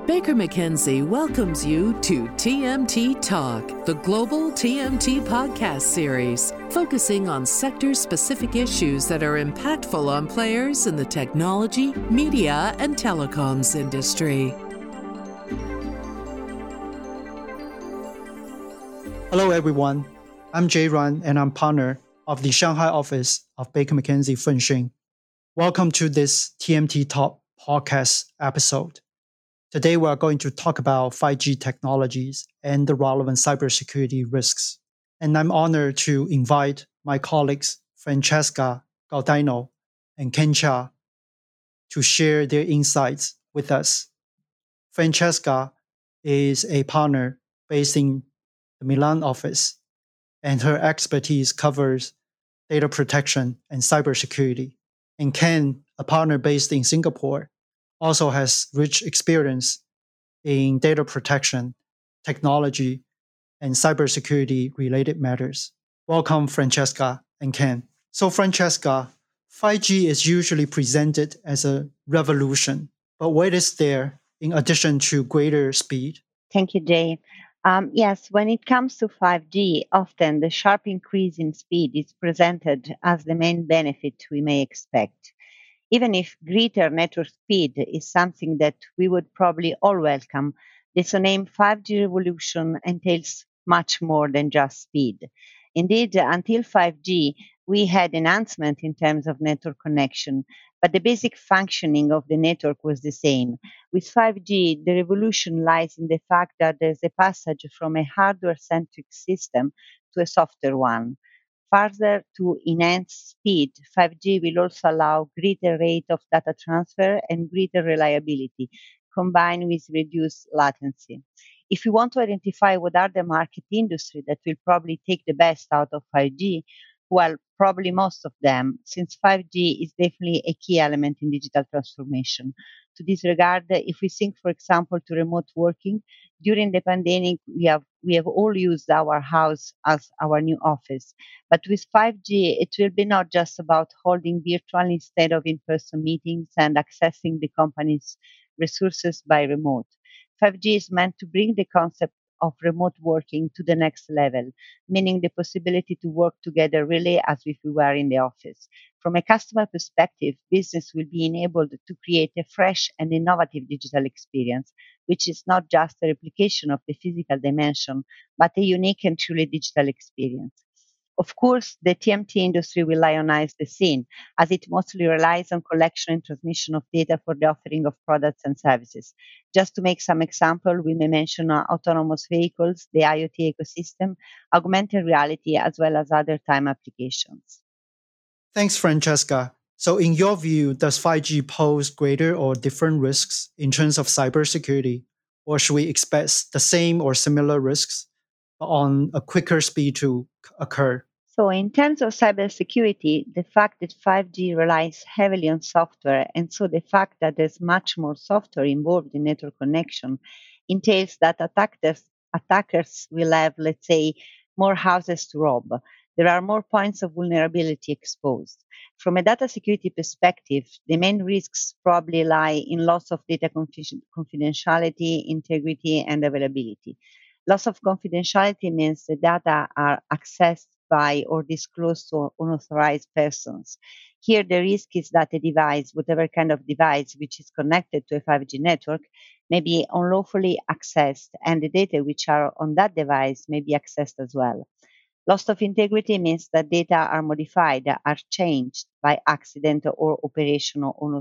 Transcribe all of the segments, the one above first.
Baker McKenzie welcomes you to TMT Talk, the global TMT podcast series, focusing on sector-specific issues that are impactful on players in the technology, media, and telecoms industry. Hello, everyone. I'm Jay Run, and I'm partner of the Shanghai office of Baker McKenzie Fenxing. Welcome to this TMT Talk podcast episode. Today, we are going to talk about 5G technologies and the relevant cybersecurity risks. And I'm honored to invite my colleagues, Francesca Gaudino and Ken Chia, to share their insights with us. Francesca is a partner based in the Milan office, and her expertise covers data protection and cybersecurity. And Ken, a partner based in Singapore, also has rich experience in data protection, technology, and cybersecurity related matters. Welcome, Francesca and Ken. So, Francesca, 5G is usually presented as a revolution, but what is there in addition to greater speed? Thank you, Jay. Yes, when it comes to 5G, often the sharp increase in speed is presented as the main benefit we may expect. Even if greater network speed is something that we would probably all welcome, the so-named 5G revolution entails much more than just speed. Indeed, until 5G, we had enhancement in terms of network connection, but the basic functioning of the network was the same. With 5G, the revolution lies in the fact that there's a passage from a hardware-centric system to a software one. Further, to enhance speed, 5G will also allow greater rate of data transfer and greater reliability, combined with reduced latency. If we want to identify what are the market industry that will probably take the best out of 5G, well, probably most of them, since 5G is definitely a key element in digital transformation. To this regard, if we think, for example, to remote working, during the pandemic, we have all used our house as our new office. But with 5G, it will be not just about holding virtual instead of in-person meetings and accessing the company's resources by remote. 5G is meant to bring the concept of remote working to the next level, meaning the possibility to work together really as if we were in the office. From a customer perspective, business will be enabled to create a fresh and innovative digital experience, which is not just a replication of the physical dimension, but a unique and truly digital experience. Of course, the TMT industry will lionize the scene, as it mostly relies on collection and transmission of data for the offering of products and services. Just to make some example, we may mention autonomous vehicles, the IoT ecosystem, augmented reality, as well as other time applications. Thanks, Francesca. So, in your view, does 5G pose greater or different risks in terms of cybersecurity, or should we expect the same or similar risks on a quicker speed to occur? So, in terms of cybersecurity, the fact that 5G relies heavily on software, and so the fact that there's much more software involved in network connection, entails that attackers will have, let's say, more houses to rob. There are more points of vulnerability exposed. From a data security perspective, the main risks probably lie in loss of data confidentiality, integrity, and availability. Loss of confidentiality means the data are accessed by or disclosed to unauthorized persons. Here, the risk is that a device, whatever kind of device which is connected to a 5G network, may be unlawfully accessed, and the data which are on that device may be accessed as well. Loss of integrity means that data are modified, are changed by accident or operation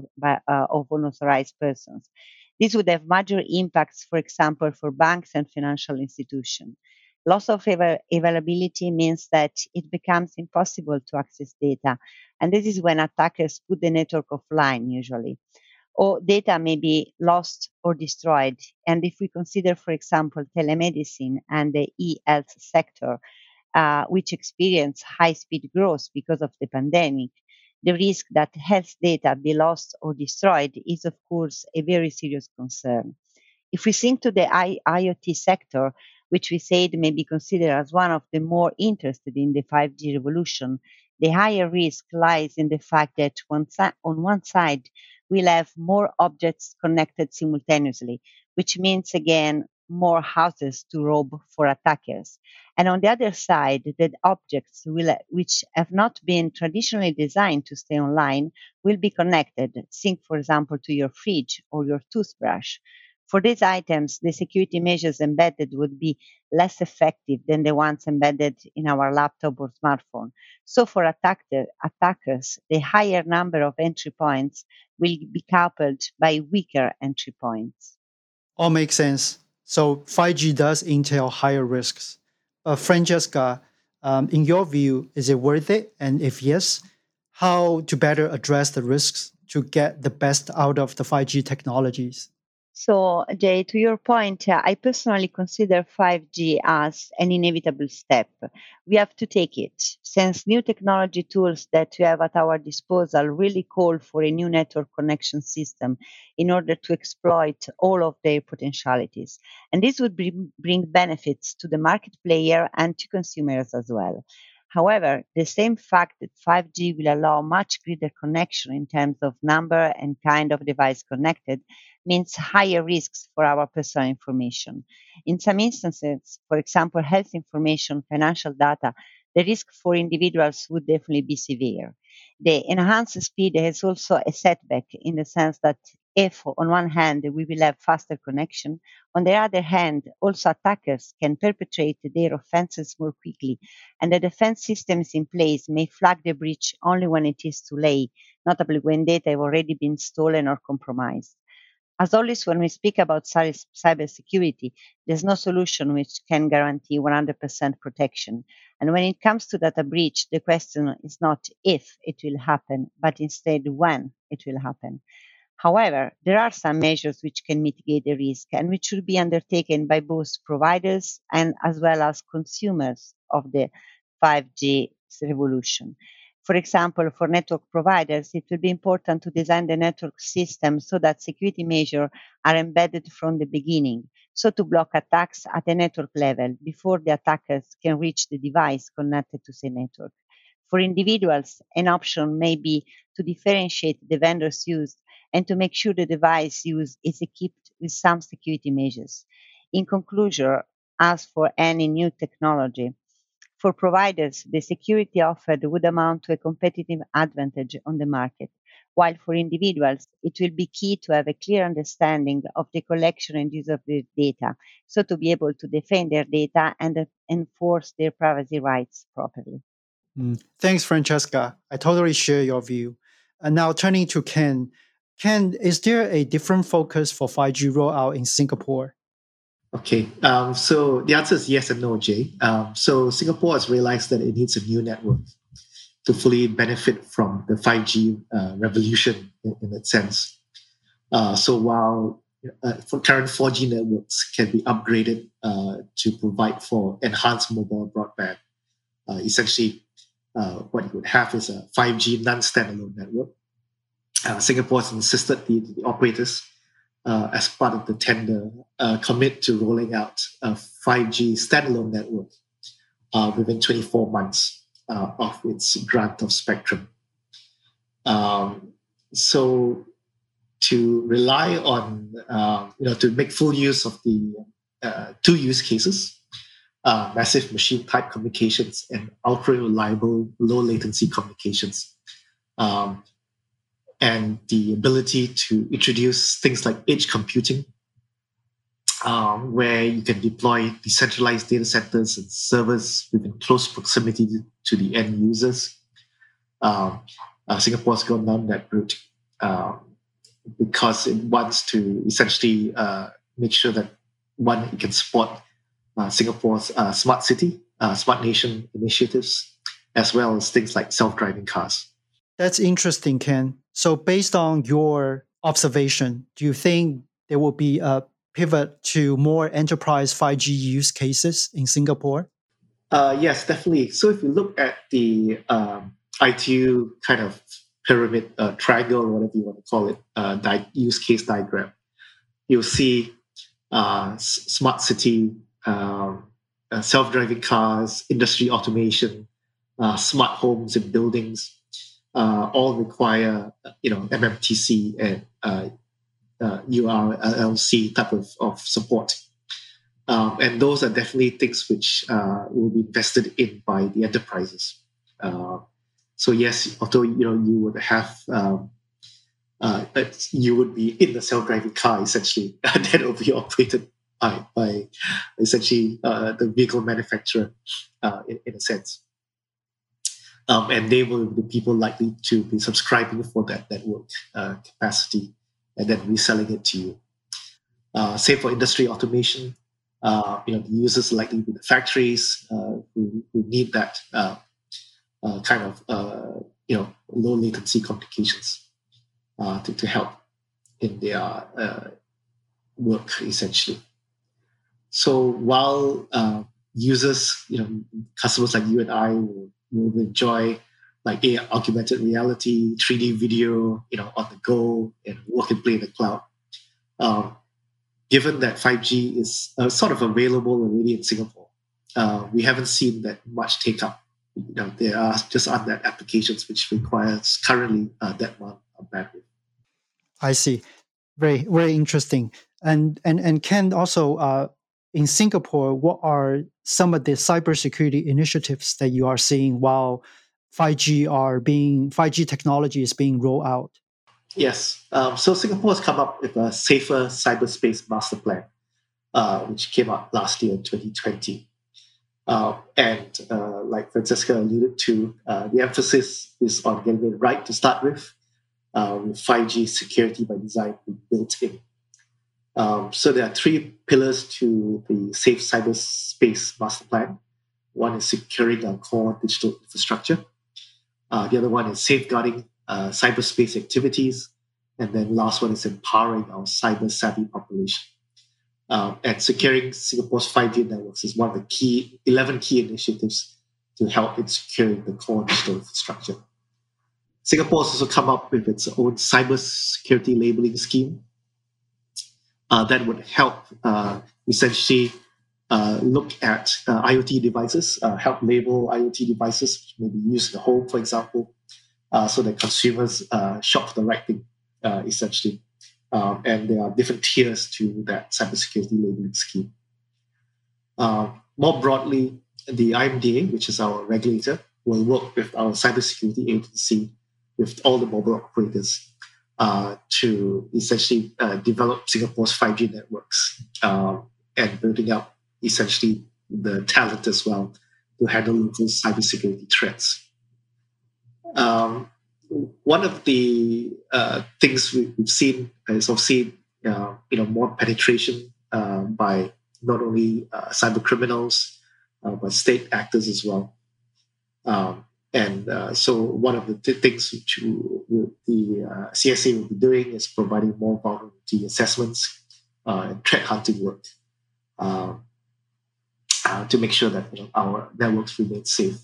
of unauthorized persons. This would have major impacts, for example, for banks and financial institutions. Loss of availability means that it becomes impossible to access data, and this is when attackers put the network offline usually. Or data may be lost or destroyed. And if we consider, for example, telemedicine and the e-health sector, which experience high-speed growth because of the pandemic, the risk that health data be lost or destroyed is, of course, a very serious concern. If we think to the IoT sector, which we said may be considered as one of the more interested in the 5G revolution, the higher risk lies in the fact that on one side, we'll have more objects connected simultaneously, which means again more houses to rob for attackers. And on the other side, the objects which have not been traditionally designed to stay online will be connected. Think, for example, to your fridge or your toothbrush. For these items, the security measures embedded would be less effective than the ones embedded in our laptop or smartphone. So for attackers, the higher number of entry points will be coupled by weaker entry points. All makes sense. So 5G does entail higher risks. But Francesca, in your view, is it worth it? And if yes, how to better address the risks to get the best out of the 5G technologies? So, Jay, to your point, I personally consider 5G as an inevitable step. We have to take it, since new technology tools that we have at our disposal really call for a new network connection system in order to exploit all of their potentialities. And this would bring benefits to the market player and to consumers as well. However, the same fact that 5G will allow much greater connection in terms of number and kind of device connected means higher risks for our personal information. In some instances, for example, health information, financial data, the risk for individuals would definitely be severe. The enhanced speed has also a setback in the sense that if on one hand we will have faster connection, on the other hand, also attackers can perpetrate their offenses more quickly, and the defense systems in place may flag the breach only when it is too late, notably when data have already been stolen or compromised. As always, when we speak about cybersecurity, there's no solution which can guarantee 100% protection. And when it comes to data breach, the question is not if it will happen, but instead when it will happen. However, there are some measures which can mitigate the risk and which should be undertaken by both providers and as well as consumers of the 5G revolution. For example, for network providers, it will be important to design the network system so that security measures are embedded from the beginning, so to block attacks at the network level before the attackers can reach the device connected to the network. For individuals, an option may be to differentiate the vendors used and to make sure the device used is equipped with some security measures. In conclusion, as for any new technology, for providers, the security offered would amount to a competitive advantage on the market, while for individuals, it will be key to have a clear understanding of the collection and use of their data, so to be able to defend their data and enforce their privacy rights properly. Thanks, Francesca. I totally share your view. And now turning to Ken. Ken, is there a different focus for 5G rollout in Singapore? Okay, so the answer is yes and no, Jay. So Singapore has realized that it needs a new network to fully benefit from the 5G revolution in that sense. So while for current 4G networks can be upgraded to provide for enhanced mobile broadband, essentially what you would have is a 5G non-standalone network. Singapore has insisted the operators, as part of the tender, commit to rolling out a 5G standalone network within 24 months of its grant of spectrum. So to rely on, to make full use of the two use cases, massive machine type communications and ultra reliable low latency communications, and the ability to introduce things like edge computing, where you can deploy decentralized data centers and servers within close proximity to the end users. Singapore's gone down that route because it wants to essentially make sure that, one, it can support Singapore's smart city, smart nation initiatives, as well as things like self-driving cars. That's interesting, Ken. So based on your observation, do you think there will be a pivot to more enterprise 5G use cases in Singapore? Yes, definitely. So if you look at the ITU kind of pyramid triangle, or whatever you want to call it, use case diagram, you'll see smart city, self-driving cars, industry automation, smart homes and buildings, all require MMTC and URLLC type of support. And those are definitely things which will be invested in by the enterprises. So yes, although you would have you would be in the self-driving car essentially that will be operated by essentially the vehicle manufacturer in a sense. And they will be the people likely to be subscribing for that network capacity and then reselling it to you. Same for industry automation. The users likely be the factories who need that kind of low latency communications to help in their work essentially. So while users, customers like you and I will enjoy like augmented reality, 3D video, on the go and work and play in the cloud. Given that 5G is sort of available already in Singapore, we haven't seen that much take up. There are just unmet applications which requires currently that amount of bandwidth. I see. Very, very interesting. And Ken, also in Singapore, what are some of the cybersecurity initiatives that you are seeing while 5G technology is being rolled out? Yes. So Singapore has come up with a safer cyberspace master plan, which came out last year in 2020. And like Francesca alluded to, the emphasis is on getting it right to start with 5G security by design being built in. So there are three pillars to the safe cyberspace master plan. One is securing our core digital infrastructure. The other one is safeguarding cyberspace activities. And then last one is empowering our cyber-savvy population. And securing Singapore's 5G networks is one of the 11 key initiatives to help in securing the core digital infrastructure. Singapore has also come up with its own cybersecurity labeling scheme that would help essentially look at IoT devices, help label IoT devices which may be used in the home, for example, so that consumers shop for the right thing, essentially. And there are different tiers to that cybersecurity labeling scheme. More broadly, the IMDA, which is our regulator, will work with our cybersecurity agency, with all the mobile operators, to essentially develop Singapore's 5G networks and building up essentially the talent as well to handle local cybersecurity threats. One of the things we've seen is obviously more penetration by not only cyber criminals but state actors as well. So one of the things which the CSA will be doing is providing more vulnerability assessments and threat hunting work to make sure that our networks remain safe.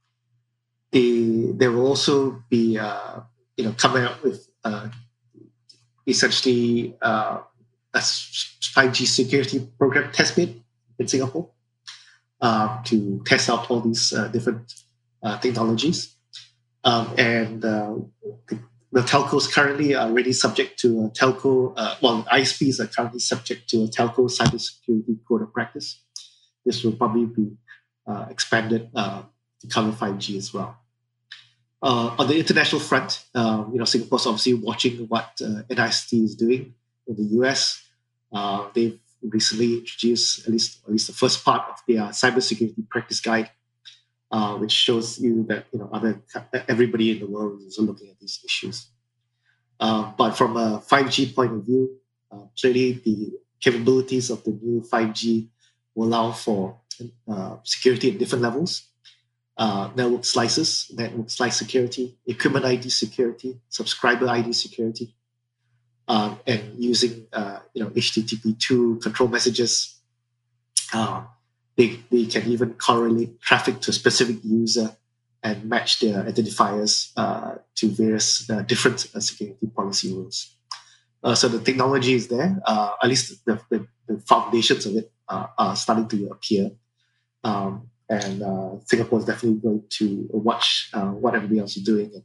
There will also be coming up with essentially a 5G security program test bed in Singapore to test out all these different technologies. The telcos currently are already subject to a telco, ISPs are currently subject to a telco cybersecurity code of practice. This will probably be expanded to cover 5G as well. On the international front, Singapore's obviously watching what NIST is doing in the US. They've recently introduced at least the first part of their cybersecurity practice guide, which shows you that everybody in the world is also looking at these issues. But from a 5G point of view, clearly the capabilities of the new 5G will allow for security at different levels. Network slice security, equipment ID security, subscriber ID security, and using HTTP2 control messages. They can even correlate traffic to a specific user and match their identifiers to various different security policy rules. So the technology is there. At least the foundations of it are starting to appear. And Singapore is definitely going to watch what everybody else is doing and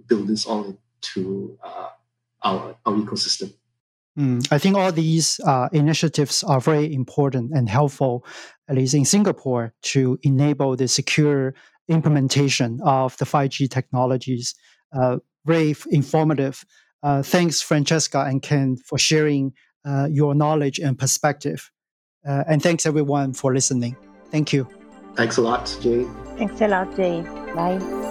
build this all into our ecosystem. I think all these initiatives are very important and helpful, at least in Singapore, to enable the secure implementation of the 5G technologies. Very informative. Thanks, Francesca and Ken, for sharing your knowledge and perspective. And thanks, everyone, for listening. Thank you. Thanks a lot, Jay. Thanks a lot, Jay. Bye.